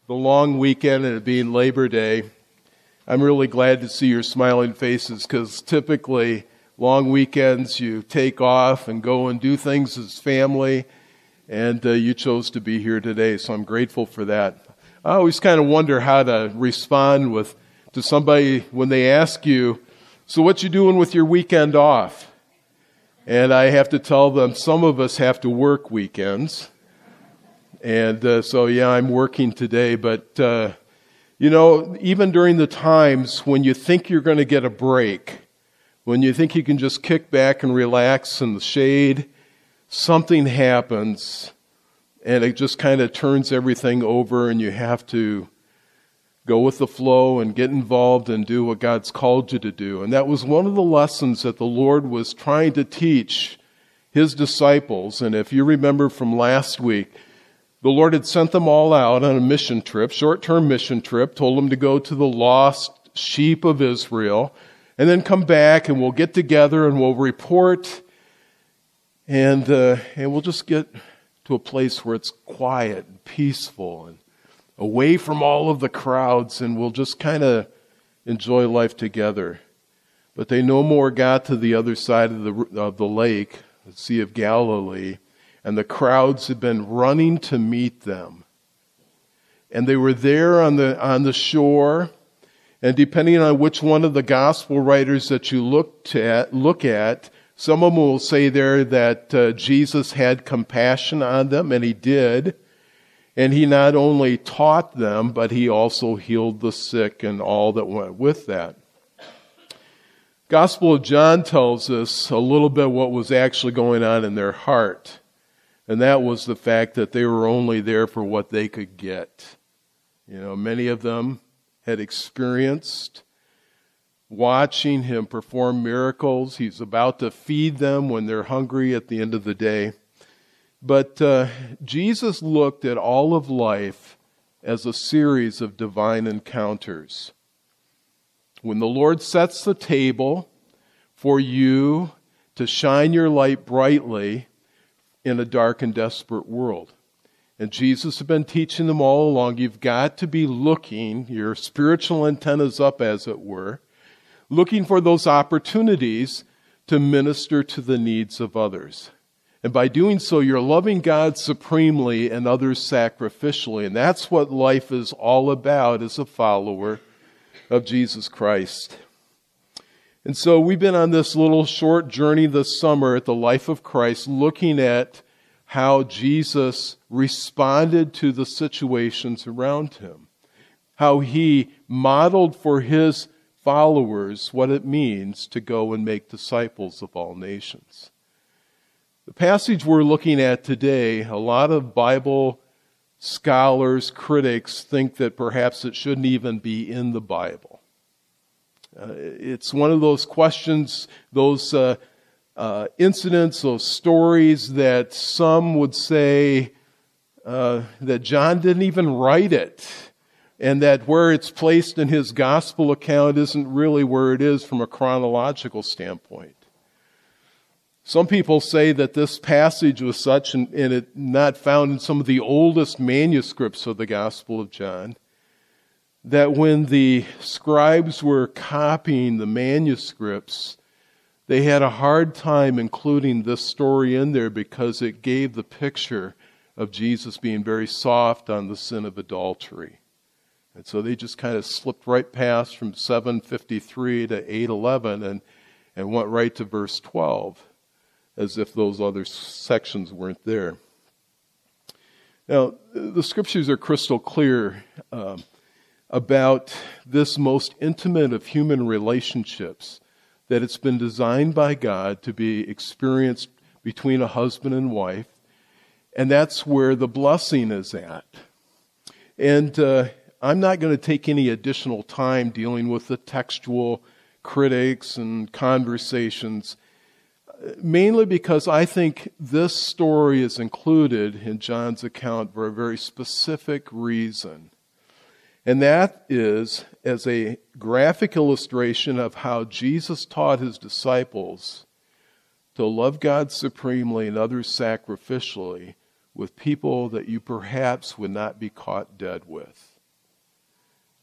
the long weekend and it being Labor Day, I'm really glad to see your smiling faces because typically long weekends you take off and go and do things as family, and you chose to be here today, so I'm grateful for that. I always kind of wonder how to respond to somebody when they ask you, so what you doing with your weekend off? And I have to tell them some of us have to work weekends. And so I'm working today, but even during the times when you think you're going to get a break, when you think you can just kick back and relax in the shade, something happens and it just kind of turns everything over, and you have to go with the flow and get involved and do what God's called you to do. And that was one of the lessons that the Lord was trying to teach His disciples. And if you remember from last week, the Lord had sent them all out on a mission trip, short-term mission trip, told them to go to the lost sheep of Israel, and then come back and we'll get together and we'll report, and we'll just get to a place where it's quiet and peaceful and away from all of the crowds, and we'll just kind of enjoy life together. But they no more got to the other side of the lake, the Sea of Galilee, and the crowds had been running to meet them. And they were there on the shore, and depending on which one of the gospel writers that you look at, some of them will say there that Jesus had compassion on them, and He did. And He not only taught them, but He also healed the sick and all that went with that. Gospel of John tells us a little bit what was actually going on in their heart. And that was the fact that they were only there for what they could get. Many of them had experienced watching Him perform miracles. He's about to feed them when they're hungry at the end of the day. But Jesus looked at all of life as a series of divine encounters. When the Lord sets the table for you to shine your light brightly in a dark and desperate world. And Jesus has been teaching them all along, you've got to be looking, your spiritual antennas up as it were, looking for those opportunities to minister to the needs of others. And by doing so, you're loving God supremely and others sacrificially. And that's what life is all about as a follower of Jesus Christ. And so we've been on this little short journey this summer at the life of Christ, looking at how Jesus responded to the situations around Him. How He modeled for His followers what it means to go and make disciples of all nations. The passage we're looking at today, a lot of Bible scholars, critics think that perhaps it shouldn't even be in the Bible. It's one of those questions, those incidents, those stories that some would say that John didn't even write it, and that where it's placed in his gospel account isn't really where it is from a chronological standpoint. Some people say that this passage was such, and it not found in some of the oldest manuscripts of the Gospel of John, that when the scribes were copying the manuscripts, they had a hard time including this story in there because it gave the picture of Jesus being very soft on the sin of adultery. And so they just kind of slipped right past from 7:53 to 8:11 and went right to verse 12. As if those other sections weren't there. Now, the Scriptures are crystal clear about this most intimate of human relationships, that it's been designed by God to be experienced between a husband and wife, and that's where the blessing is at. And I'm not going to take any additional time dealing with the textual critics and conversations, mainly because I think this story is included in John's account for a very specific reason. And that is as a graphic illustration of how Jesus taught His disciples to love God supremely and others sacrificially with people that you perhaps would not be caught dead with.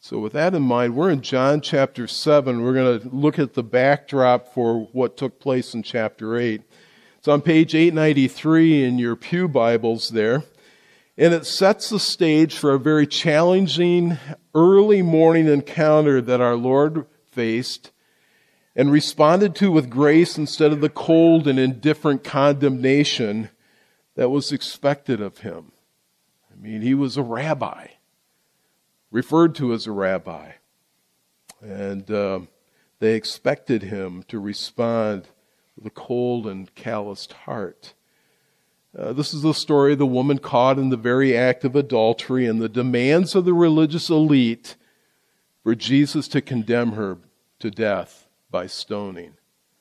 So with that in mind, we're in John chapter 7. We're going to look at the backdrop for what took place in chapter 8. It's on page 893 in your pew Bibles there. And it sets the stage for a very challenging early morning encounter that our Lord faced and responded to with grace instead of the cold and indifferent condemnation that was expected of him. I mean, he was a rabbi, referred to as a rabbi. And they expected him to respond with a cold and calloused heart. This is the story of the woman caught in the very act of adultery and the demands of the religious elite for Jesus to condemn her to death by stoning.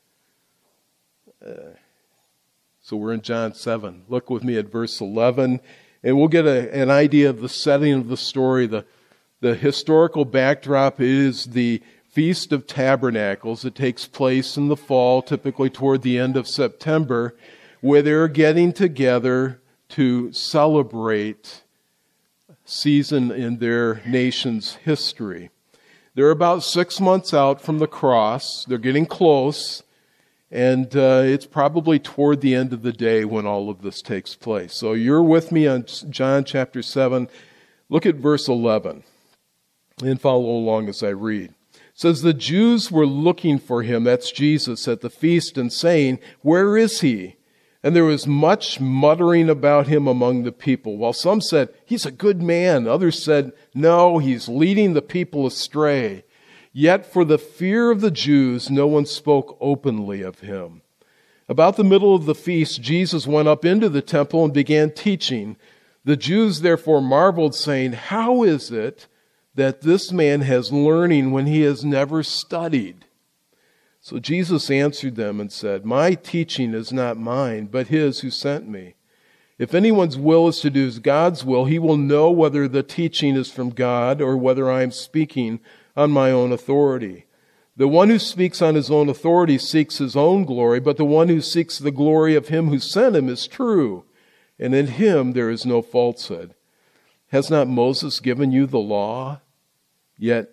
So we're in John 7. Look with me at verse 11, and we'll get an idea of the setting of the story. The historical backdrop is the Feast of Tabernacles. It takes place in the fall, typically toward the end of September, where they're getting together to celebrate season in their nation's history. They're about 6 months out from the cross. They're getting close, and it's probably toward the end of the day when all of this takes place. So you're with me on John chapter 7. Look at verse 11 and follow along as I read. It says, "The Jews were looking for him," that's Jesus, "at the feast and saying, 'Where is he?' And there was much muttering about him among the people. While some said, 'He's a good man.' Others said, 'No, he's leading the people astray.' Yet for the fear of the Jews, no one spoke openly of him. About the middle of the feast, Jesus went up into the temple and began teaching. The Jews therefore marveled, saying, 'How is it that this man has learning when he has never studied?' So Jesus answered them and said, 'My teaching is not mine, but his who sent me. If anyone's will is to do God's will, he will know whether the teaching is from God or whether I am speaking on my own authority. The one who speaks on his own authority seeks his own glory, but the one who seeks the glory of him who sent him is true, and in him there is no falsehood. Has not Moses given you the law? Yet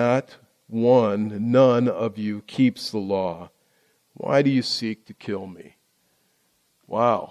none of you keeps the law. Why do you seek to kill me?'" Wow.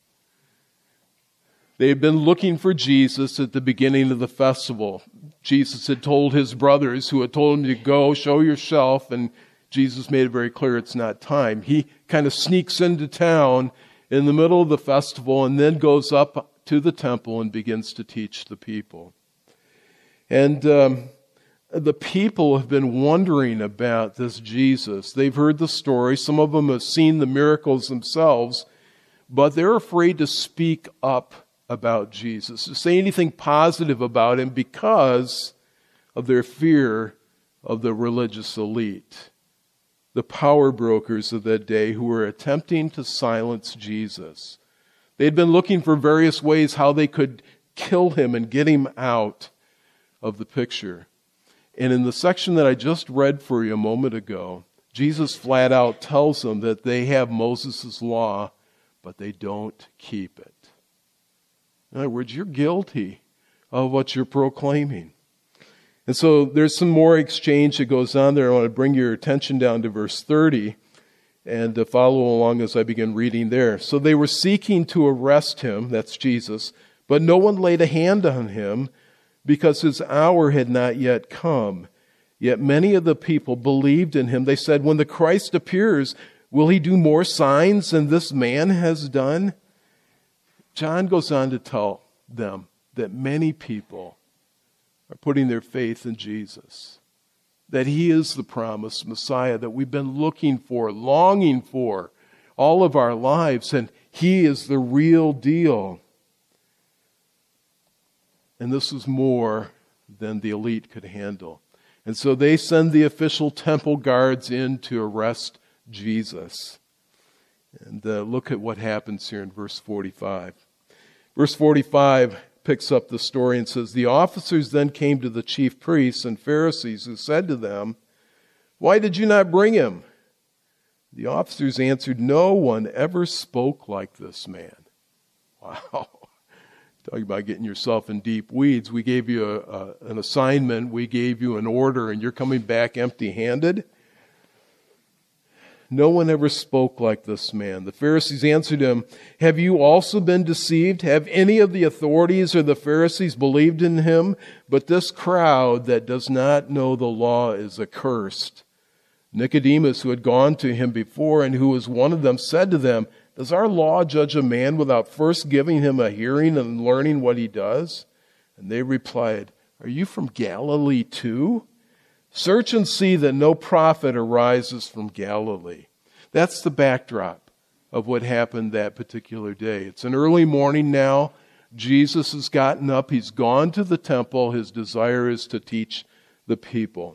They had been looking for Jesus at the beginning of the festival. Jesus had told his brothers who had told him to go, show yourself, and Jesus made it very clear it's not time. He kind of sneaks into town in the middle of the festival and then goes up to the temple and begins to teach the people. And the people have been wondering about this Jesus. They've heard the story. Some of them have seen the miracles themselves, but they're afraid to speak up about Jesus, to say anything positive about him because of their fear of the religious elite, the power brokers of that day who were attempting to silence Jesus. They'd been looking for various ways how they could kill him and get him out of the picture. And in the section that I just read for you a moment ago, Jesus flat out tells them that they have Moses' law, but they don't keep it. In other words, you're guilty of what you're proclaiming. And so there's some more exchange that goes on there. I want to bring your attention down to verse 30 and to follow along as I begin reading there. "So they were seeking to arrest him," that's Jesus, "but no one laid a hand on him, because his hour had not yet come. Yet many of the people believed in him. They said, 'When the Christ appears, will he do more signs than this man has done?'" John goes on to tell them that many people are putting their faith in Jesus, that he is the promised Messiah that we've been looking for, longing for all of our lives, and he is the real deal. And this is more than the elite could handle. And so they send the official temple guards in to arrest Jesus. And look at what happens here in verse 45. Verse 45 picks up the story and says, "The officers then came to the chief priests and Pharisees, who said to them, 'Why did you not bring him?' The officers answered, 'No one ever spoke like this man.'" Wow. Talking about getting yourself in deep weeds. We gave you an assignment. We gave you an order, and you're coming back empty-handed? No one ever spoke like this man. The Pharisees answered him, "Have you also been deceived? Have any of the authorities or the Pharisees believed in him? But this crowd that does not know the law is accursed." Nicodemus, who had gone to him before and who was one of them, said to them, "Does our law judge a man without first giving him a hearing and learning what he does?" And they replied, "Are you from Galilee too? Search and see that no prophet arises from Galilee." That's the backdrop of what happened that particular day. It's an early morning now. Jesus has gotten up. He's gone to the temple. His desire is to teach the people.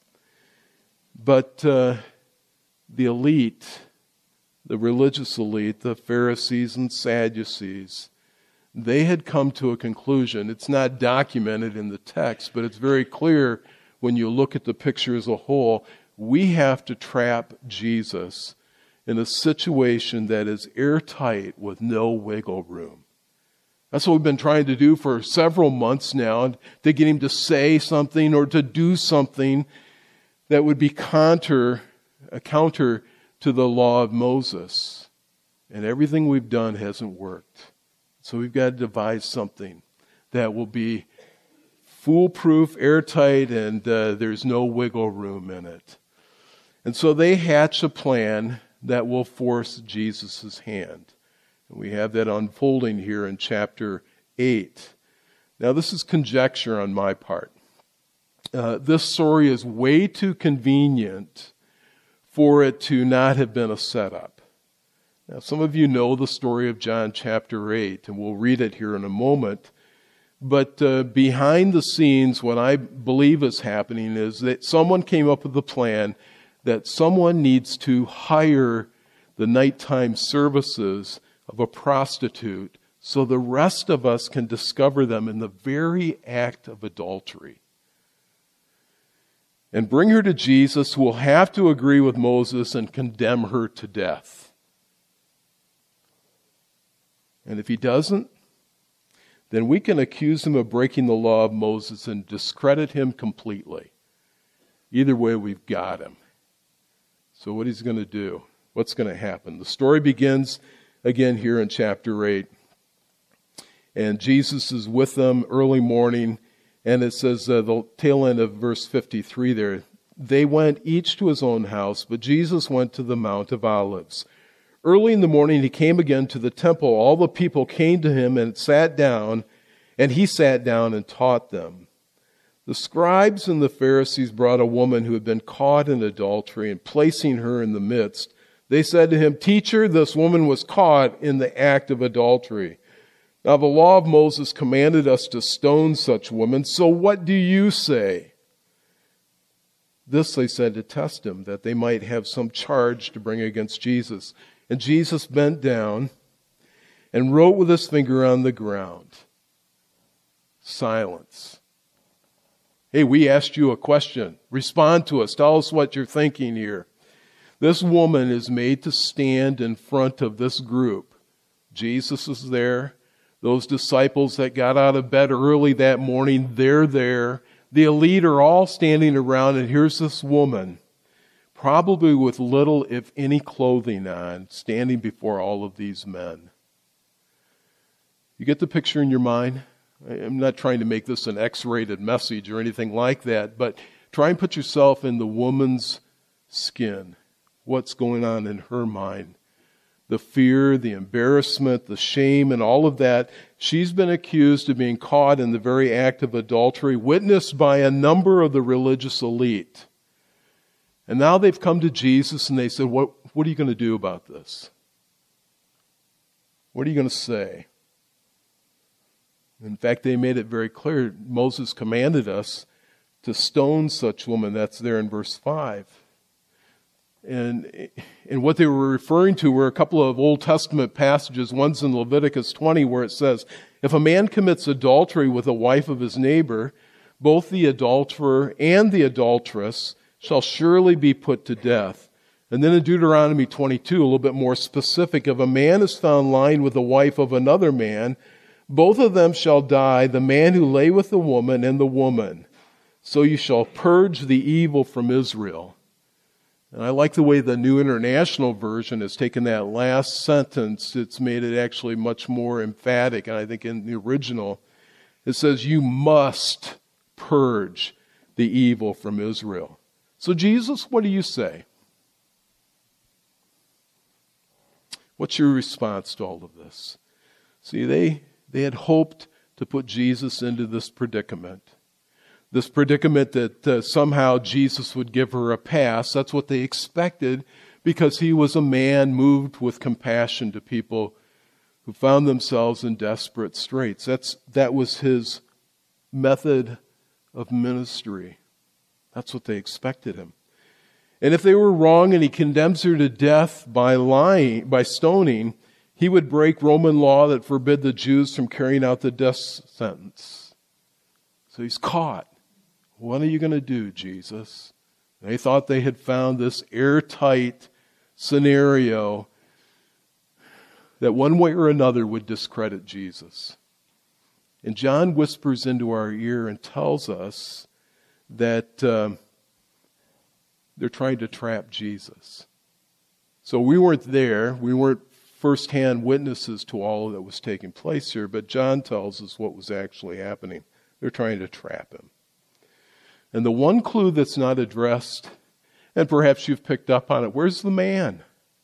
But the elite, the religious elite, the Pharisees and Sadducees, they had come to a conclusion. It's not documented in the text, but it's very clear when you look at the picture as a whole. We have to trap Jesus in a situation that is airtight with no wiggle room. That's what we've been trying to do for several months now, to get him to say something or to do something that would be counter to the law of Moses. And everything we've done hasn't worked. So we've got to devise something that will be foolproof, airtight, and there's no wiggle room in it. And so they hatch a plan that will force Jesus' hand. And we have that unfolding here in chapter 8. Now this is conjecture on my part. This story is way too convenient for it to not have been a setup. Now some of you know the story of John chapter 8, and we'll read it here in a moment. But behind the scenes, what I believe is happening is that someone came up with a plan that someone needs to hire the nighttime services of a prostitute so the rest of us can discover them in the very act of adultery. And bring her to Jesus, who will have to agree with Moses and condemn her to death. And if he doesn't, then we can accuse him of breaking the law of Moses and discredit him completely. Either way, we've got him. So what he's going to do, what's going to happen? The story begins again here in chapter 8. And Jesus is with them early morning, and it says the tail end of verse 53 there, they went each to his own house, but Jesus went to the Mount of Olives. Early in the morning he came again to the temple. All the people came to him and sat down, and he sat down and taught them. The scribes and the Pharisees brought a woman who had been caught in adultery, and placing her in the midst, they said to him, "Teacher, this woman was caught in the act of adultery. Now the law of Moses commanded us to stone such women, so what do you say?" This they said to test him, that they might have some charge to bring against Jesus. And Jesus bent down and wrote with his finger on the ground. Silence. Hey, we asked you a question. Respond to us. Tell us what you're thinking here. This woman is made to stand in front of this group. Jesus is there. Those disciples that got out of bed early that morning, they're there. The elite are all standing around, and here's this woman, probably with little, if any, clothing on, standing before all of these men. You get the picture in your mind? I'm not trying to make this an X-rated message or anything like that, but try and put yourself in the woman's skin. What's going on in her mind? The fear, the embarrassment, the shame, and all of that. She's been accused of being caught in the very act of adultery, witnessed by a number of the religious elite. And now they've come to Jesus and they said, what are you going to do about this? What are you going to say? In fact, they made it very clear. Moses commanded us to stone such women. That's there in verse 5. And what they were referring to were a couple of Old Testament passages. One's in Leviticus 20 where it says, if a man commits adultery with a wife of his neighbor, both the adulterer and the adulteress shall surely be put to death. And then in Deuteronomy 22, a little bit more specific, if a man is found lying with the wife of another man, Both of them shall die, the man who lay with the woman and the woman. So you shall purge the evil from Israel. And I like the way the New International Version has taken that last sentence. It's made it actually much more emphatic. And I think in the original, it says, you must purge the evil from Israel. So Jesus, what do you say? What's your response to all of this? See, they had hoped to put Jesus into this predicament. This predicament that somehow Jesus would give her a pass. That's what they expected because he was a man moved with compassion to people who found themselves in desperate straits. That was his method of ministry. That's what they expected him. And if they were wrong and he condemns her to death by stoning, he would break Roman law that forbid the Jews from carrying out the death sentence. So he's caught. What are you going to do, Jesus? They thought they had found this airtight scenario that one way or another would discredit Jesus. And John whispers into our ear and tells us that they're trying to trap Jesus. So we weren't there. We weren't firsthand witnesses to all that was taking place here, but John tells us what was actually happening. They're trying to trap him. And the one clue that's not addressed, and perhaps you've picked up on it, where's the man?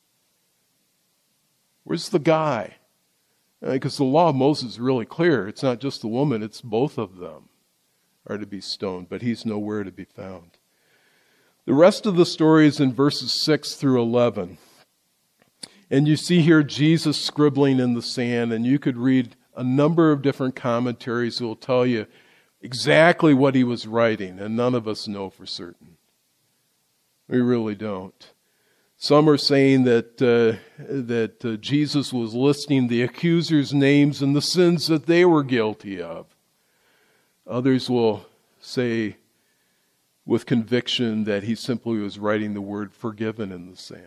Where's the guy? Because the law of Moses is really clear. It's not just the woman, it's both of them are to be stoned, but he's nowhere to be found. The rest of the story is in verses 6 through 11. And you see here Jesus scribbling in the sand, and you could read a number of different commentaries that will tell you exactly what he was writing, and none of us know for certain. We really don't. Some are saying that Jesus was listing the accusers' names and the sins that they were guilty of. Others will say with conviction that he simply was writing the word forgiven in the sand.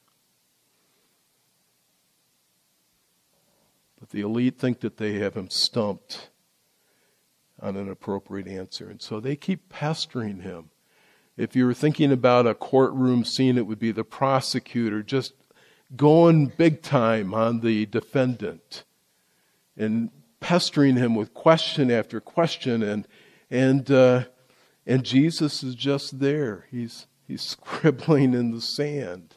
But the elite think that they have him stumped on an appropriate answer. And so they keep pestering him. If you were thinking about a courtroom scene, it would be the prosecutor just going big time on the defendant and pestering him with question after question. And Jesus is just there. He's scribbling in the sand.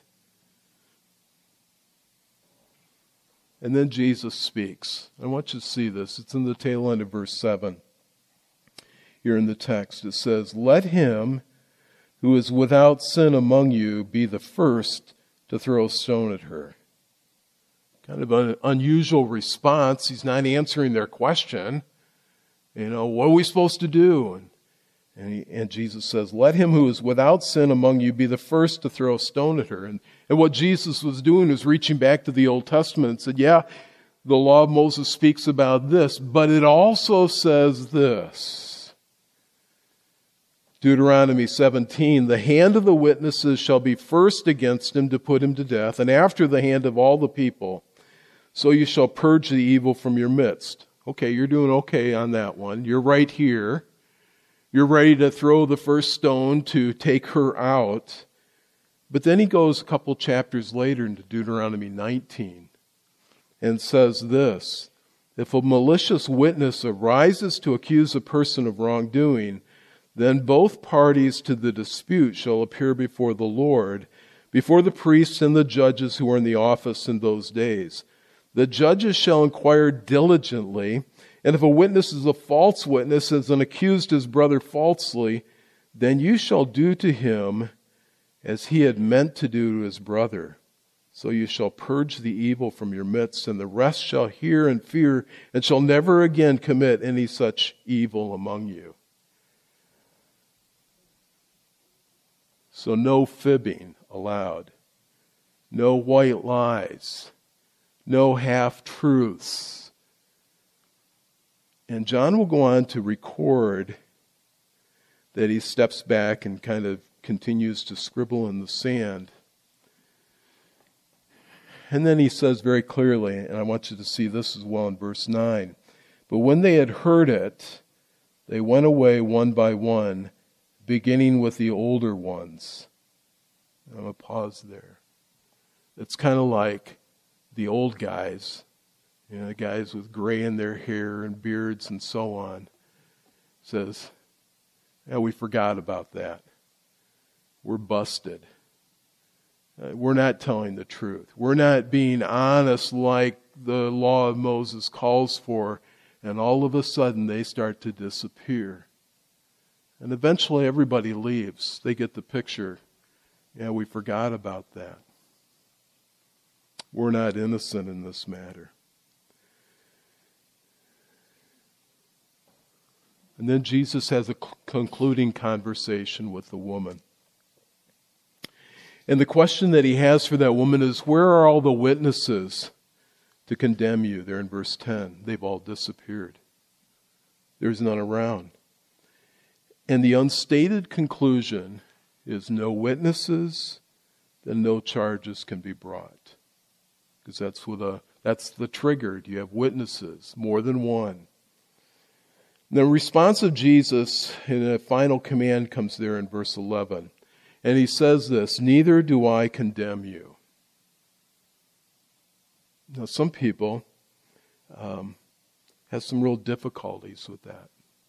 And then Jesus speaks. I want you to see this. It's in the tail end of verse 7. Here in the text, it says, "Let him who is without sin among you be the first to throw a stone at her." Kind of an unusual response. He's not answering their question. What are we supposed to do? And Jesus says, "Let him who is without sin among you be the first to throw a stone at her." And what Jesus was doing was reaching back to the Old Testament and said, yeah, the law of Moses speaks about this, but it also says this. Deuteronomy 17, "The hand of the witnesses shall be first against him to put him to death, and after the hand of all the people. So you shall purge the evil from your midst." Okay, you're doing okay on that one. You're right here. You're ready to throw the first stone to take her out. But then he goes a couple chapters later into Deuteronomy 19 and says this, "If a malicious witness arises to accuse a person of wrongdoing, then both parties to the dispute shall appear before the Lord, before the priests and the judges who are in the office in those days. The judges shall inquire diligently, and if a witness is a false witness and accused his brother falsely, then you shall do to him as he had meant to do to his brother. So you shall purge the evil from your midst, and the rest shall hear and fear, and shall never again commit any such evil among you." So no fibbing allowed. No white lies. No half-truths. And John will go on to record that he steps back and kind of continues to scribble in the sand. And then he says very clearly, and I want you to see this as well in verse 9, But when they had heard it, they went away one by one, beginning with the older ones. I'm going to pause there. It's kind of like the old guys, the guys with gray in their hair and beards and so on. Says, yeah, we forgot about that. We're busted. We're not telling the truth. We're not being honest like the law of Moses calls for. And all of a sudden they start to disappear. And eventually everybody leaves. They get the picture. Yeah, we forgot about that. We're not innocent in this matter. And then Jesus has a concluding conversation with the woman. And the question that he has for that woman is, where are all the witnesses to condemn you? There in verse 10. They've all disappeared. There's none around. And the unstated conclusion is no witnesses, then no charges can be brought. Because that's the trigger. Do you have witnesses? More than one. And the response of Jesus in a final command comes there in verse 11. And he says this, neither do I condemn you. Now some people have some real difficulties with that.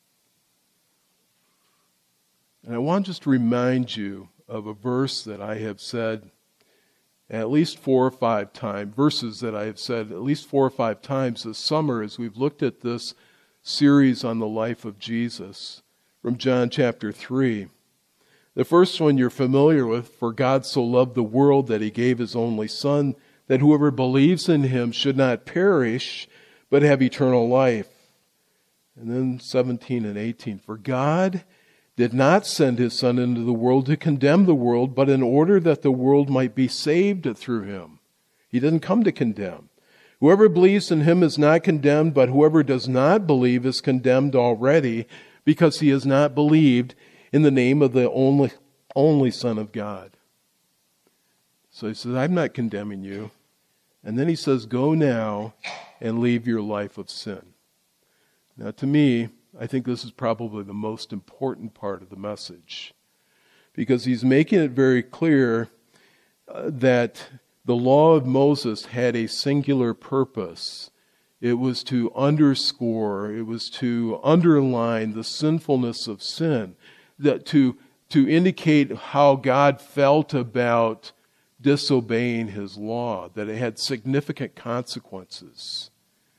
And I want just to remind you of a verse that I have said at least 4 or 5 times, verses that I have said at least 4 or 5 times this summer as we've looked at this series on the life of Jesus from John chapter 3. The first one you're familiar with, for God so loved the world that he gave his only Son, that whoever believes in him should not perish, but have eternal life. And then 17 and 18, for God did not send his Son into the world to condemn the world, but in order that the world might be saved through him. He didn't come to condemn. Whoever believes in him is not condemned, but whoever does not believe is condemned already, because he has not believed in the name of the only Son of God. So he says, I'm not condemning you. And then he says, go now and leave your life of sin. Now to me, I think this is probably the most important part of the message, because he's making it very clear that the law of Moses had a singular purpose. It was to underscore, it was to underline the sinfulness of sin, that to indicate how God felt about disobeying his law, that it had significant consequences.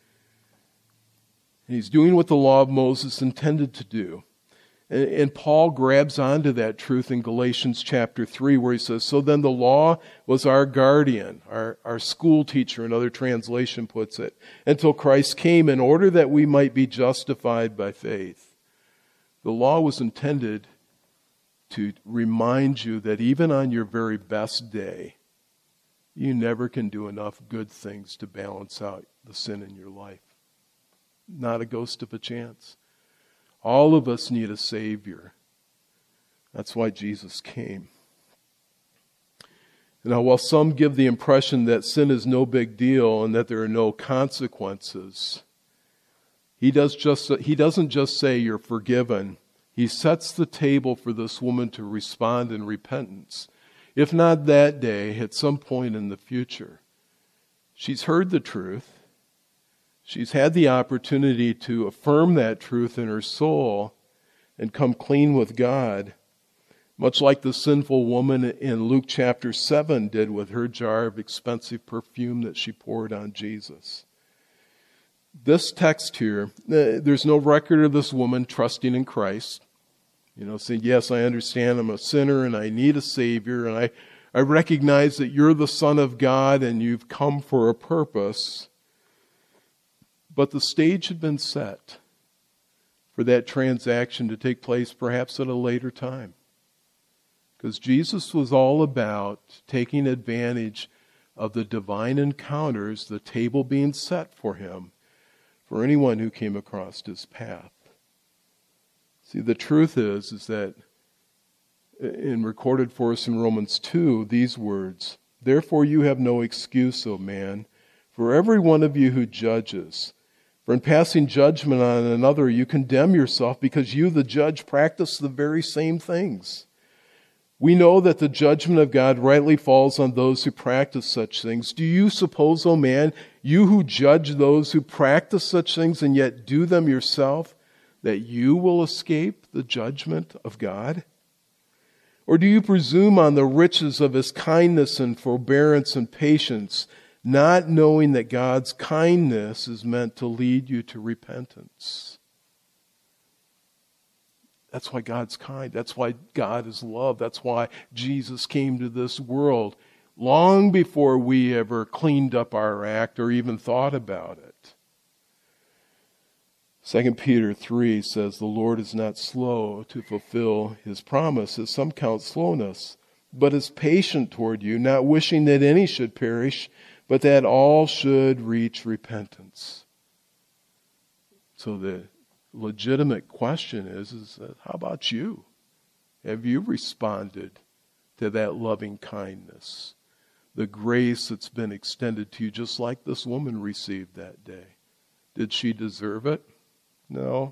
And he's doing what the law of Moses intended to do. And Paul grabs onto that truth in Galatians chapter 3, where he says, so then the law was our guardian, our school teacher, another translation puts it, until Christ came in order that we might be justified by faith. The law was intended to remind you that even on your very best day, you never can do enough good things to balance out the sin in your life. Not a ghost of a chance. All of us need a Savior. That's why Jesus came. Now, while some give the impression that sin is no big deal and that there are no consequences, he doesn't just say you're forgiven. He sets the table for this woman to respond in repentance. If not that day, at some point in the future. She's heard the truth. She's had the opportunity to affirm that truth in her soul and come clean with God, much like the sinful woman in Luke chapter 7 did with her jar of expensive perfume that she poured on Jesus. This text here, there's no record of this woman trusting in Christ. Saying, yes, I understand I'm a sinner and I need a Savior, and I recognize that you're the Son of God and you've come for a purpose. But the stage had been set for that transaction to take place perhaps at a later time. Because Jesus was all about taking advantage of the divine encounters, the table being set for him, for anyone who came across his path. See, the truth is that in recorded for us in Romans 2, these words, therefore you have no excuse, O man, for every one of you who judges, For in passing judgment on another, you condemn yourself because you, the judge, practice the very same things. We know that the judgment of God rightly falls on those who practice such things. Do you suppose, O man, you who judge those who practice such things and yet do them yourself, that you will escape the judgment of God? Or do you presume on the riches of his kindness and forbearance and patience, not knowing that God's kindness is meant to lead you to repentance? That's why God's kind. That's why God is love. That's why Jesus came to this world long before we ever cleaned up our act or even thought about it. 2 Peter 3 says, the Lord is not slow to fulfill his promise, as some count slowness, but is patient toward you, not wishing that any should perish, but that all should reach repentance. So the legitimate question is how about you? Have you responded to that loving kindness, the grace that's been extended to you, just like this woman received that day? Did she deserve it? No.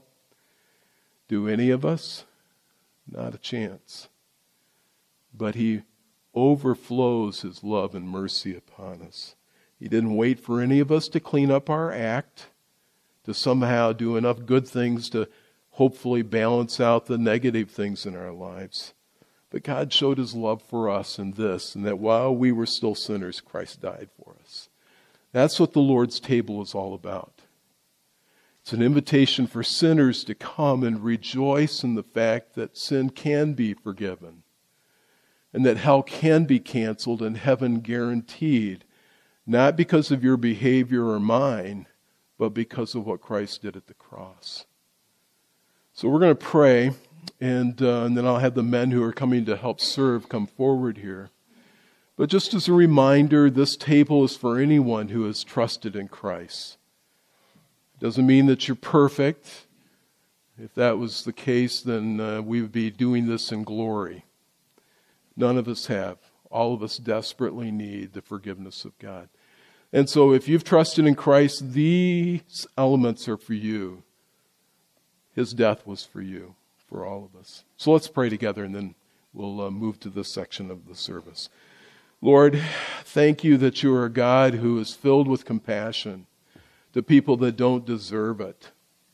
Do any of us? Not a chance. But he overflows his love and mercy upon us. He didn't wait for any of us to clean up our act, to somehow do enough good things to hopefully balance out the negative things in our lives. But God showed his love for us in this, and that while we were still sinners, Christ died for us. That's what the Lord's table is all about. It's an invitation for sinners to come and rejoice in the fact that sin can be forgiven, and that hell can be canceled and heaven guaranteed, not because of your behavior or mine, but because of what Christ did at the cross. So we're going to pray, and then I'll have the men who are coming to help serve come forward here. But just as a reminder, this table is for anyone who has trusted in Christ. It doesn't mean that you're perfect. If that was the case, then we would be doing this in glory. None of us have. All of us desperately need the forgiveness of God. And so if you've trusted in Christ, these elements are for you. His death was for you, for all of us. So let's pray together, and then we'll move to this section of the service. Lord, thank you that you are a God who is filled with compassion to people that don't deserve it.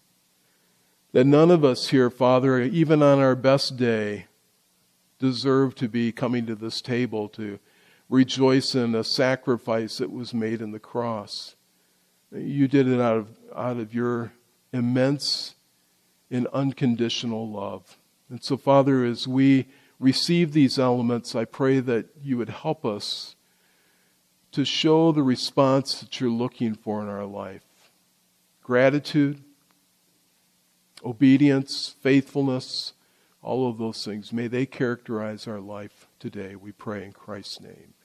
That none of us here, Father, even on our best day, deserve to be coming to this table to rejoice in a sacrifice that was made in the cross. You did it out of your immense and unconditional love. And so, Father, as we receive these elements, I pray that you would help us to show the response that you're looking for in our life. Gratitude, obedience, faithfulness, all of those things. May they characterize our life today, we pray in Christ's name.